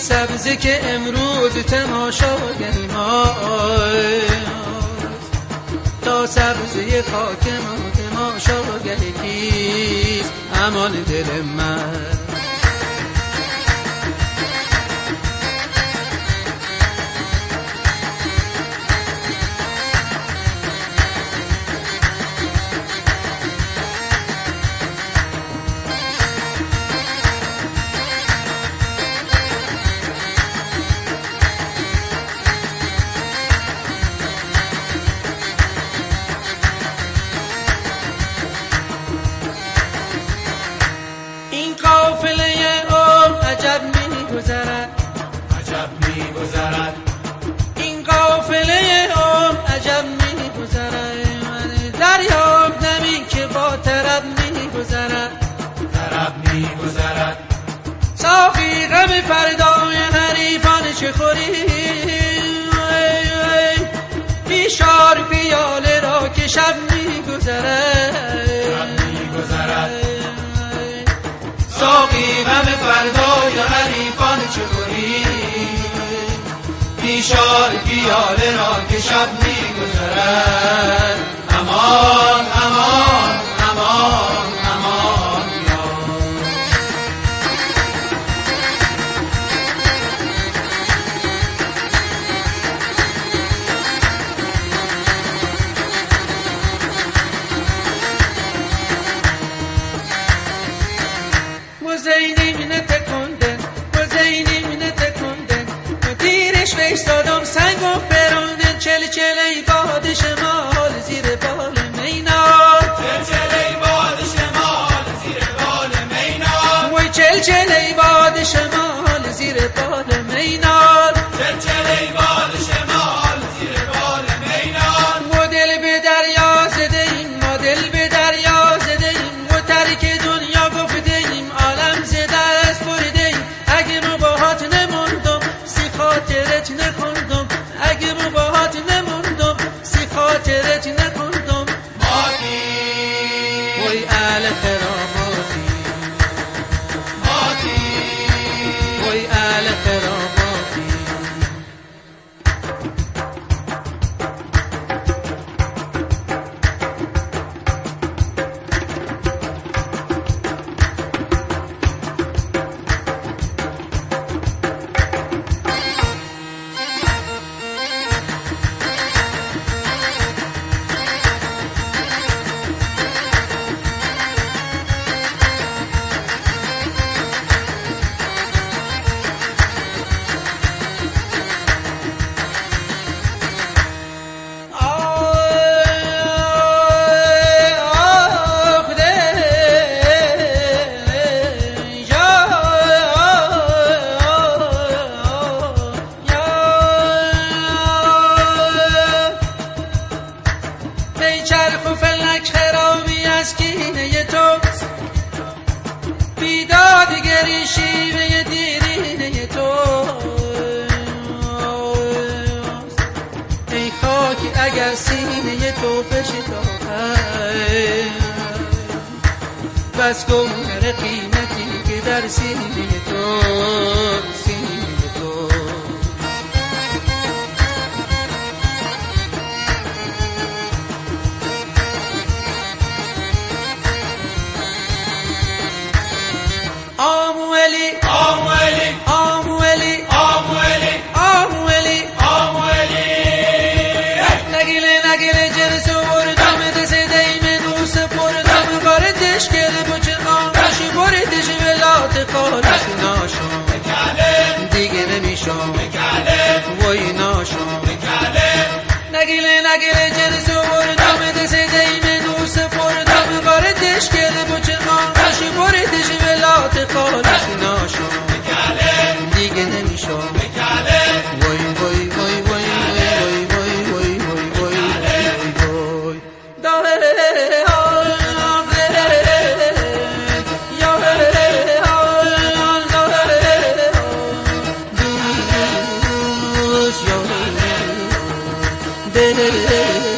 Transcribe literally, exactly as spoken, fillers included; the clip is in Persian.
سبزه که امروز تماشاگری ماست، تا سبزه خاک ما تماشاگری کیست امان دل من. عجب می گذرد این قافله عمر عجب می گذرد، دریاب نمی که با طرب می گذرد، طرب می گذرد. ساقی غم فردای حریفان چه خوری، بیشار پیاله را که شب می گذرد، ساقی غم فردای حریفان چه خوری، بیشار پیاله را که شب می گذرد. امان امان امان امان Muzeynim ne tekonde, muzeynim ne tekonde, مدیرش ویستادم سنگ و فرانده، چل چل ای باد شمال زیر بال مینار، چل چل ای باد شمال زیر بال مینار، وای چل چل ای باد شمال زیر بال مینار، چل چل ای باد شمال زیر بال مینار. مدل به دریا زده این، مدل به دریا زده این، و ترک دنیا گفته ایم عالم زده است برده ایم. اگه مباهات نموندم سی خاطرت نخوندم، اگه مباهات نموندم سی خاطرت نخوندم. مادی وای اهل کراماتی، مادی وای اهل کراماتی. چرخ و فلک خرامی از کینه توست، بیدادگری شیوه دیرینه توست. ای خاکی اگر سینه تو بشتابد، بس گوهر قیمتی که در سینه تو، سینه تو. آموئلی آموئلی آموئلی آموئلی آموئلی آموئلی نگیله نگیله جرس وردم دست دیم نوس پردم باردش گره بچه قامش بردش ولات خالش ناشم دیگه نمیشم وای ناشم. نگیله نگیله جرس وردم دست دیم نوس پردم باردش گره بچه قامش بردش ولات خالش ناشم دیگه نمیشم وای وای وای وای وای وای وای وای وای وای داره دل